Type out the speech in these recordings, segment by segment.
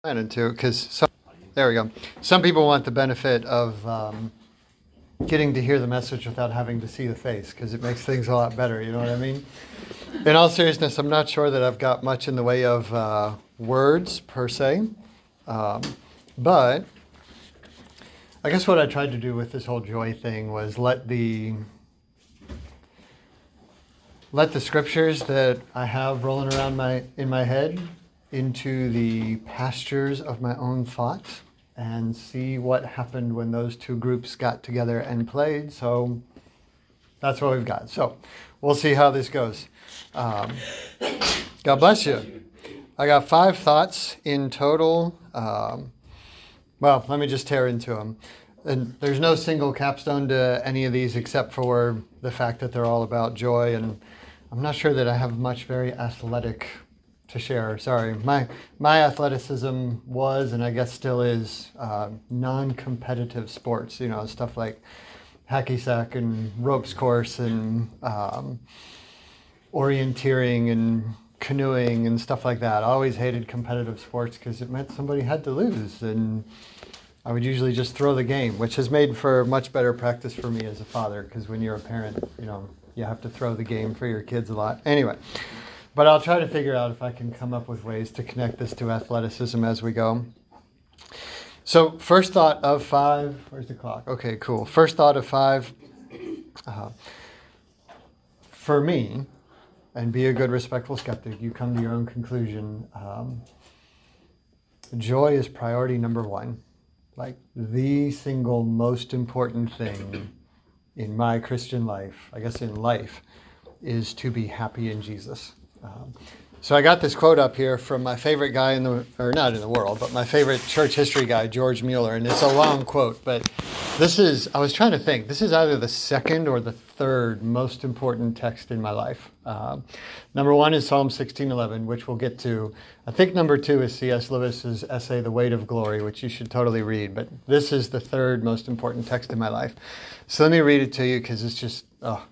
planning to, because there we go. Some people want the benefit of getting to hear the message without having to see the face, because it makes things a lot better. You know what I mean? In all seriousness, I'm not sure that I've got much in the way of words per se, but I guess what I tried to do with this whole joy thing was let the scriptures that I have rolling around in my head into the pastures of my own thoughts and see what happened when those two groups got together and played. So that's what we've got. So we'll see how this goes. God bless you. I got 5 thoughts in total. Well, let me just tear into them. And there's no single capstone to any of these except for the fact that they're all about joy. And I'm not sure that I have much very athletic to share. Sorry. My athleticism was, and I guess still is, non-competitive sports. You know, stuff like hacky sack and ropes course and orienteering and canoeing and stuff like that. I always hated competitive sports because it meant somebody had to lose, and I would usually just throw the game, which has made for much better practice for me as a father, because when you're a parent, you know, you have to throw the game for your kids a lot. Anyway, but I'll try to figure out if I can come up with ways to connect this to athleticism as we go. So first thought of 5, where's the clock? Okay, cool. First thought of 5, for me, and be a good, respectful skeptic, you come to your own conclusion. Joy is priority number 1. Like the single most important thing in my Christian life, I guess in life, is to be happy in Jesus. So I got this quote up here from my favorite guy not in the world, but my favorite church history guy, George Mueller. And it's a long quote, but I was trying to think, this is either the second or the third most important text in my life. Number 1 is Psalm 16:11, which we'll get to. I think number 2 is C.S. Lewis's essay, The Weight of Glory, which you should totally read. But this is the third most important text in my life. So let me read it to you, because it's just,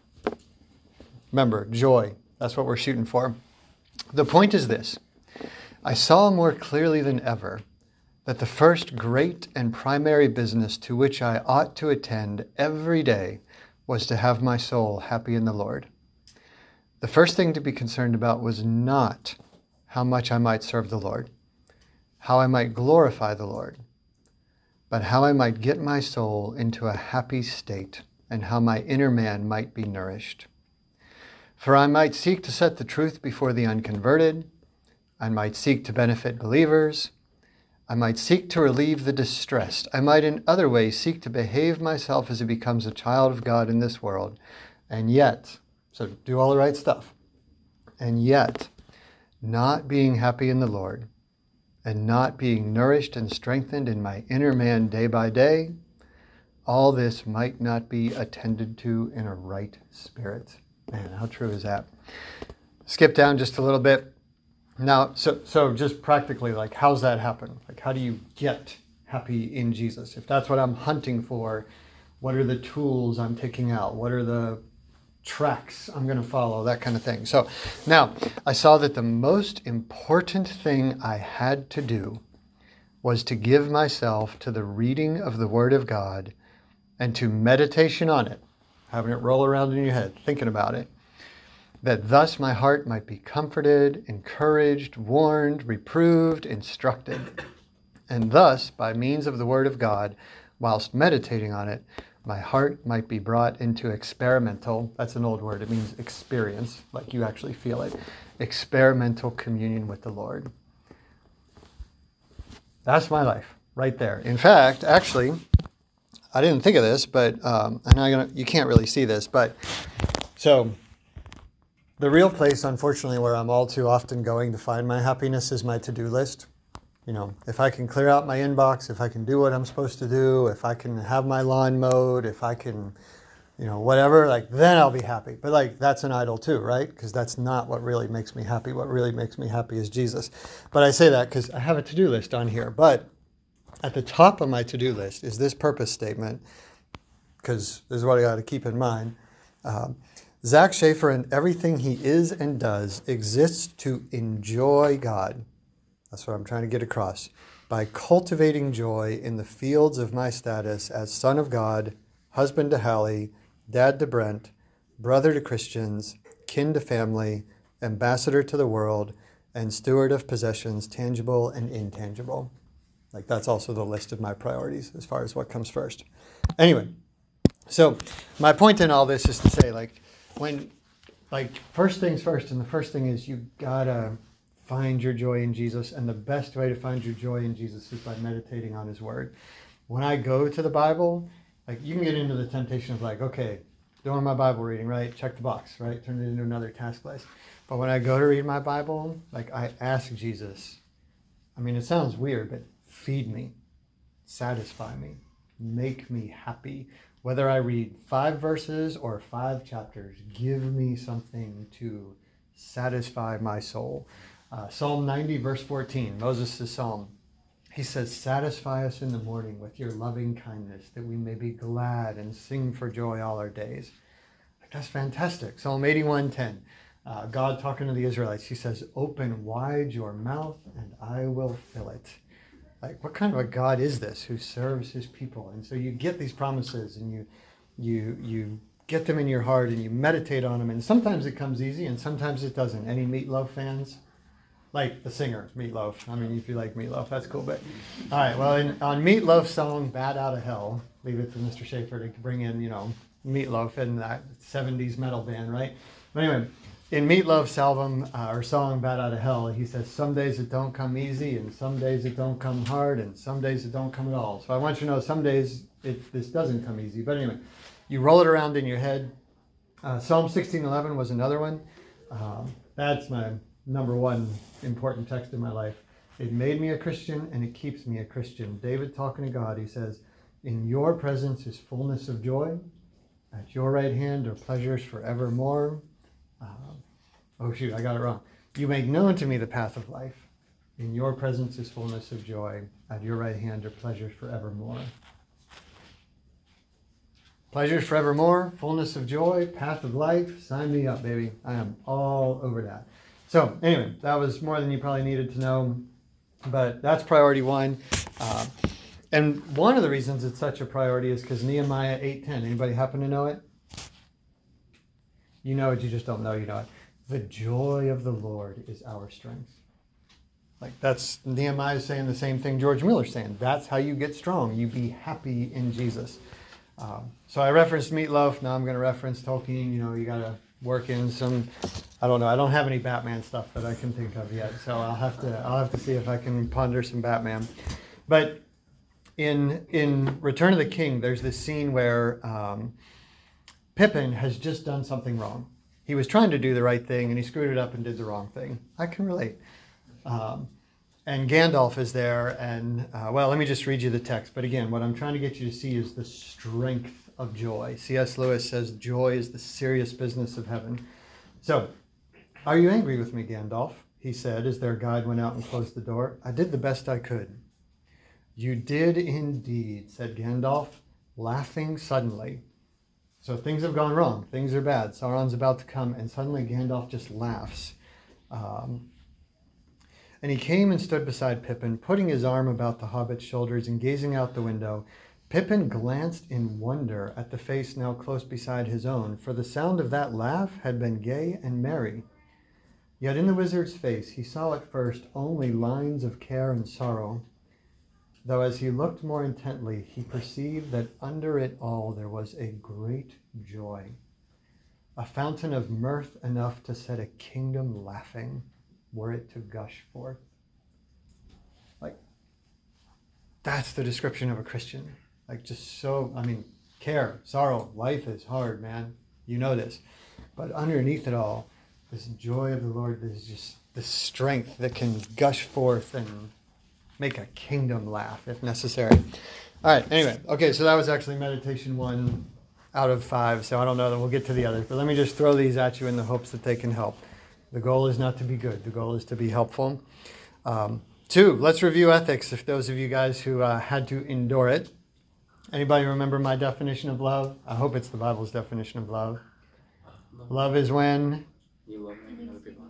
remember, joy. That's what we're shooting for. The point is this: I saw more clearly than ever that the first great and primary business to which I ought to attend every day was to have my soul happy in the Lord. The first thing to be concerned about was not how much I might serve the Lord, how I might glorify the Lord, but how I might get my soul into a happy state and how my inner man might be nourished. For I might seek to set the truth before the unconverted, I might seek to benefit believers, I might seek to relieve the distressed, I might in other ways seek to behave myself as it becomes a child of God in this world, and yet, so do all the right stuff, and yet, not being happy in the Lord, and not being nourished and strengthened in my inner man day by day, all this might not be attended to in a right spirit. Man, how true is that? Skip down just a little bit. Now, so just practically, like, how's that happen? Like, how do you get happy in Jesus? If that's what I'm hunting for, what are the tools I'm picking out? What are the tracks I'm going to follow? That kind of thing. So now I saw that the most important thing I had to do was to give myself to the reading of the Word of God and to meditation on it, having it roll around in your head, thinking about it, that thus my heart might be comforted, encouraged, warned, reproved, instructed. And thus, by means of the Word of God, whilst meditating on it, my heart might be brought into experimental, that's an old word, it means experience, like you actually feel it, experimental communion with the Lord. That's my life, right there. In fact, actually, I didn't think of this, but you can't really see this, but so the real place, unfortunately, where I'm all too often going to find my happiness is my to-do list. You know, if I can clear out my inbox, if I can do what I'm supposed to do, if I can have my lawn mowed, if I can, you know, whatever, like, then I'll be happy. But like, that's an idol too, right? Because that's not what really makes me happy. What really makes me happy is Jesus. But I say that because I have a to-do list on here. But at the top of my to-do list is this purpose statement, because this is what I got to keep in mind. Zach Schaefer and everything he is and does exists to enjoy God. That's what I'm trying to get across. by cultivating joy in the fields of my status as son of God, husband to Hallie, dad to Brent, brother to Christians, kin to family, ambassador to the world, and steward of possessions, tangible and intangible. Like, that's also the list of my priorities as far as what comes first. Anyway, so my point in all this is to say, first things first, and the first thing is you gotta find your joy in Jesus, and the best way to find your joy in Jesus is by meditating on his word. When I go to the Bible, you can get into the temptation of okay, doing my Bible reading, right? Check the box, right? Turn it into another task list. But when I go to read my Bible, I ask Jesus, it sounds weird, but feed me, satisfy me, make me happy. Whether I read 5 verses or 5 chapters, give me something to satisfy my soul. Psalm 90, verse 14, Moses' psalm. He says, satisfy us in the morning with your loving kindness, that we may be glad and sing for joy all our days. That's fantastic. Psalm 81:10, God talking to the Israelites, he says, open wide your mouth and I will fill it. What kind of a God is this who serves his people? And so you get these promises and you get them in your heart and you meditate on them. And sometimes it comes easy and sometimes it doesn't. Any Meatloaf fans? Like the singer, Meatloaf. If you like Meatloaf, that's cool. But all right, well, on Meatloaf's song, Bat Out of Hell, leave it to Mr. Schaefer to bring in, Meatloaf and that 70s metal band, right? But anyway, in Meatloaf's album or song, Bat Out of Hell, he says, some days it don't come easy, and some days it don't come hard, and some days it don't come at all. So I want you to know some days this doesn't come easy. But anyway, you roll it around in your head. Psalm 16:11 was another one. That's my number one important text in my life. It made me a Christian and it keeps me a Christian. David talking to God, he says, in your presence is fullness of joy. At your right hand are pleasures forevermore. I got it wrong. You make known to me the path of life. In your presence is fullness of joy. At your right hand are pleasures forevermore. Pleasures forevermore, fullness of joy, path of life. Sign me up, baby. I am all over that. So anyway, that was more than you probably needed to know, but that's priority one. And one of the reasons it's such a priority is because Nehemiah 8:10. Anybody happen to know it? You know it, you just don't know you know it. The joy of the Lord is our strength. That's Nehemiah saying the same thing George Miller's saying. That's how you get strong. You be happy in Jesus. So I referenced Meatloaf. Now I'm going to reference Tolkien. You got to work in some, I don't know. I don't have any Batman stuff that I can think of yet. So I'll have to see if I can ponder some Batman. But in Return of the King, there's this scene where Pippin has just done something wrong. He was trying to do the right thing and he screwed it up and did the wrong thing. I can relate. And Gandalf is there and, let me just read you the text. But again, what I'm trying to get you to see is the strength of joy. C.S. Lewis says joy is the serious business of heaven. So, are you angry with me, Gandalf? He said as their guide went out and closed the door. I did the best I could. You did indeed, said Gandalf, laughing suddenly. So things have gone wrong. Things are bad. Sauron's about to come, and suddenly Gandalf just laughs. And he came and stood beside Pippin, putting his arm about the hobbit's shoulders and gazing out the window. Pippin glanced in wonder at the face now close beside his own, for the sound of that laugh had been gay and merry. Yet in the wizard's face he saw at first only lines of care and sorrow, though as he looked more intently, he perceived that under it all there was a great joy, a fountain of mirth enough to set a kingdom laughing, were it to gush forth. That's the description of a Christian. Care, sorrow, life is hard, man. You know this. But underneath it all, this joy of the Lord is just the strength that can gush forth and make a kingdom laugh if necessary. All right, anyway. Okay, so that was actually meditation 1 out of 5, so I don't know that we'll get to the others. But let me just throw these at you in the hopes that they can help. The goal is not to be good. The goal is to be helpful. 2, let's review ethics, if those of you guys who had to endure it. Anybody remember my definition of love? I hope it's the Bible's definition of love. Love is when? You love making other people happy.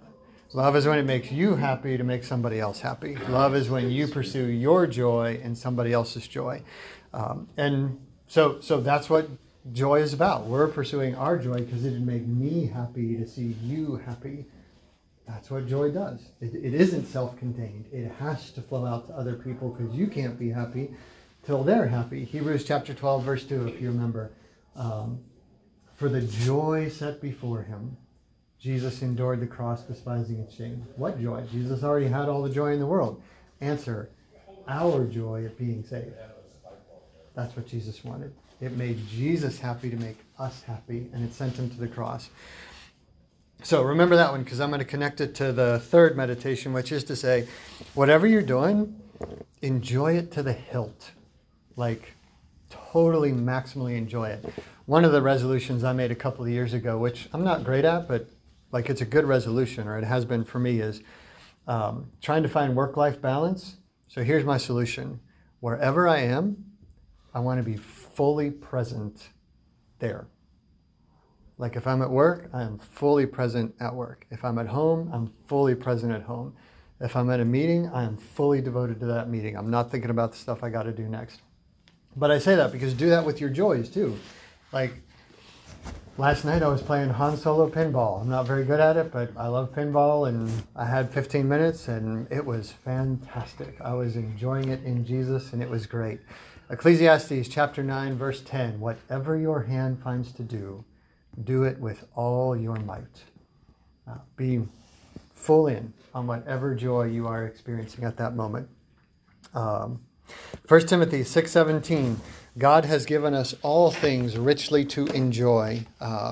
Love is when it makes you happy to make somebody else happy. Love is when you pursue your joy and somebody else's joy. And so that's what joy is about. We're pursuing our joy because it would make me happy to see you happy. That's what joy does. It isn't self-contained. It has to flow out to other people because you can't be happy till they're happy. Hebrews chapter 12, verse 2, if you remember. For the joy set before him, Jesus endured the cross, despising its shame. What joy? Jesus already had all the joy in the world. Answer, our joy at being saved. That's what Jesus wanted. It made Jesus happy to make us happy, and it sent him to the cross. So remember that one, because I'm going to connect it to the third meditation, which is to say, whatever you're doing, enjoy it to the hilt. Like, totally, maximally enjoy it. One of the resolutions I made a couple of years ago, which I'm not great at, but like it's a good resolution, or it has been for me, is trying to find work-life balance. So here's my solution. Wherever I am, I want to be fully present there. Like if I'm at work, I am fully present at work. If I'm at home, I'm fully present at home. If I'm at a meeting, I am fully devoted to that meeting. I'm not thinking about the stuff I got to do next. But I say that because do that with your joys too. Like last night I was playing Han Solo pinball. I'm not very good at it, but I love pinball, and I had 15 minutes and it was fantastic. I was enjoying it in Jesus and it was great. Ecclesiastes chapter 9, verse 10, whatever your hand finds to do, do it with all your might. Be full in on whatever joy you are experiencing at that moment. 1 Timothy 6:17, God has given us all things richly to enjoy.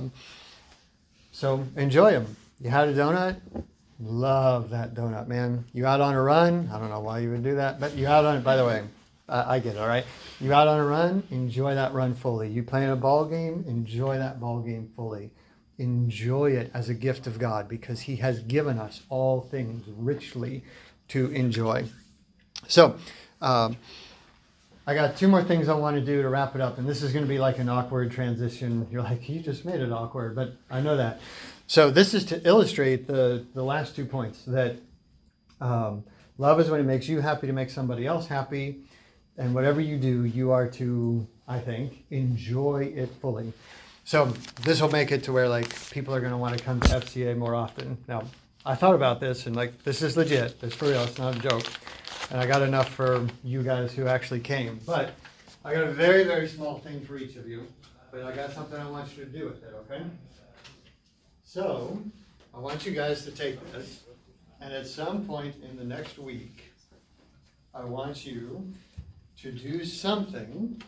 So enjoy them. You had a donut? Love that donut, man. You out on a run? I don't know why you would do that, but you out on it, by the way. I get it, all right? You out on a run? Enjoy that run fully. You playing a ball game? Enjoy that ball game fully. Enjoy it as a gift of God because he has given us all things richly to enjoy. So, I got two more things I want to do to wrap it up, and this is going to be like an awkward transition. You're like, you just made it awkward, but I know that. So this is to illustrate the last 2 points, that love is when it makes you happy to make somebody else happy, and whatever you do, you are to, I think, enjoy it fully. So this will make it to where like people are going to want to come to FCA more often. Now, I thought about this, and like this is legit. It's for real. It's not a joke. And I got enough for you guys who actually came. But I got a very, very small thing for each of you. But I got something I want you to do with it, okay? So I want you guys to take this, and at some point in the next week, I want you to do something.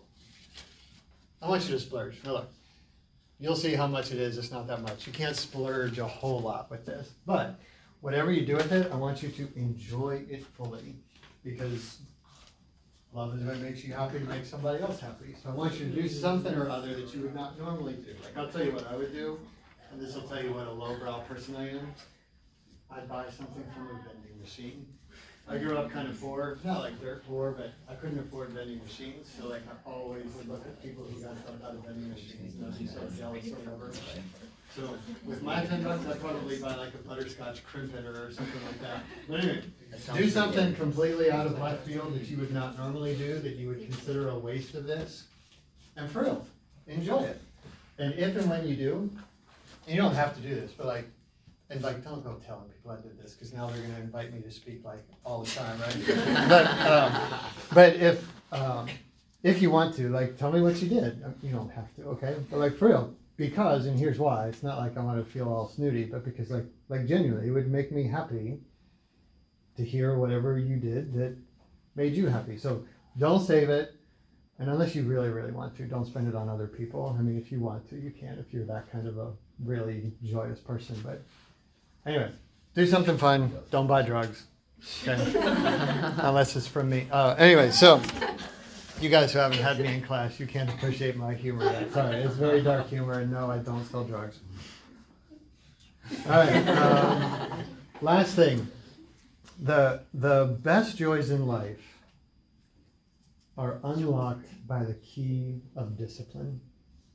I want you to splurge. Now look, you'll see how much it is. It's not that much. You can't splurge a whole lot with this. But whatever you do with it, I want you to enjoy it fully, because love is what makes you happy to make somebody else happy. So I want you to do something or other that you would not normally do. Like I'll tell you what I would do, and this will tell you what a lowbrow person I am. I'd buy something from a vending machine. I grew up kind of poor, not like dirt poor, but I couldn't afford vending machines. So like I always would look at people who got stuff out of vending machines, and I'd be so jealous or whatever. So with my $10, I'd probably buy like a butterscotch crimpet or something like that. But anyway, do something completely out of left field that you would not normally do, that you would consider a waste of this. And for real, enjoy it. And if and when you do, and you don't have to do this, but like, and like, don't go telling people I did this, because now they're going to invite me to speak like all the time, right? But if you want to, like, tell me what you did. You don't have to, okay? But like for real, because, and here's why. It's not like I want to feel all snooty, but because like genuinely, it would make me happy to hear whatever you did that made you happy. So don't save it, and unless you really, really want to, don't spend it on other people. I mean, if you want to, you can, if you're that kind of a really joyous person, but. Anyway, do something fun. Don't buy drugs. Okay? Unless it's from me. Anyway, so you guys who haven't had me in class, you can't appreciate my humor yet. Sorry, it's very dark humor, and no, I don't sell drugs. All right. Last thing. The best joys in life are unlocked by the key of discipline.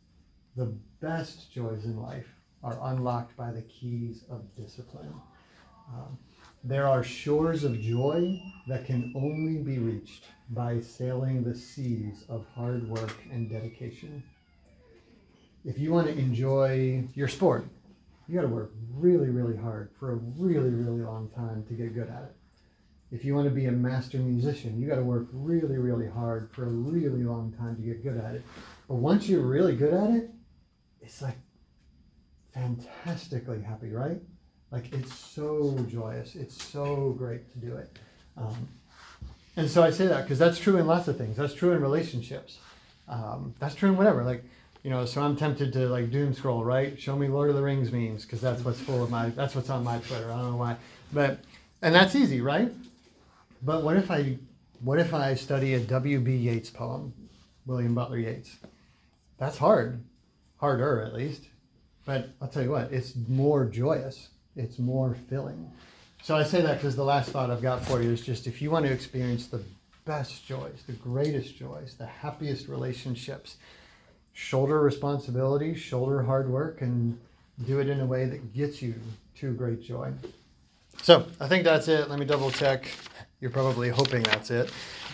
The best joys in life are unlocked by the keys of discipline. There are shores of joy that can only be reached by sailing the seas of hard work and dedication. If you want to enjoy your sport, you got to work really, really hard for a really, really long time to get good at it. If you want to be a master musician, you got to work really, really hard for a really long time to get good at it. But once you're really good at it, it's like fantastically happy, right? Like it's so joyous. It's so great to do it. And so I say that because that's true in lots of things. That's true in relationships. That's true in whatever. Like, so I'm tempted to like doom scroll, right? Show me Lord of the Rings memes because that's what's that's what's on my Twitter. I don't know why, and that's easy, right? But what if I study a W.B. Yeats poem, William Butler Yeats? That's harder at least. But I'll tell you what, it's more joyous. It's more filling. So I say that because the last thought I've got for you is just if you want to experience the best joys, the greatest joys, the happiest relationships, shoulder responsibility, shoulder hard work, and do it in a way that gets you to great joy. So I think that's it. Let me double check. You're probably hoping that's it.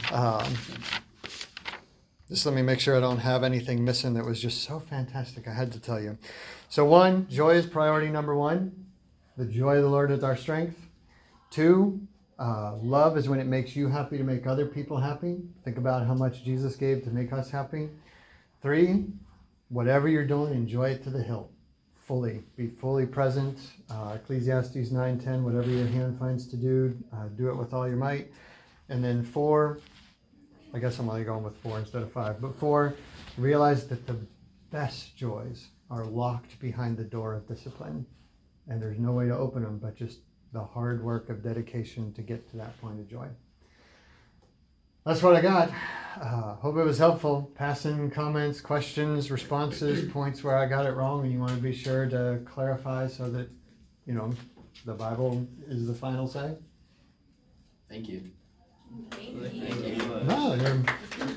Just let me make sure I don't have anything missing that was just so fantastic I had to tell you. So 1, joy is priority number 1. The joy of the Lord is our strength. 2, love is when it makes you happy to make other people happy. Think about how much Jesus gave to make us happy. 3, whatever you're doing, enjoy it to the hilt. Fully. Be fully present. Ecclesiastes 9:10, whatever your hand finds to do, do it with all your might. And then 4, I guess I'm only going with 4 instead of 5, but 4, realize that the best joys are locked behind the door of discipline. And there's no way to open them but just the hard work of dedication to get to that point of joy. That's what I got. Hope it was helpful. Passing comments, questions, responses, points where I got it wrong, and you want to be sure to clarify so that, the Bible is the final say. Thank you. Thank you. No, you're